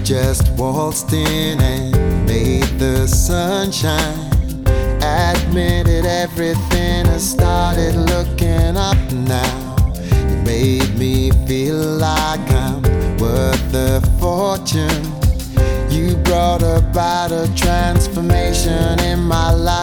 just waltzed in and made the sunshine. Admitted everything and started looking up now. It made me feel like I'm worth a fortune. You brought about a transformation in my life.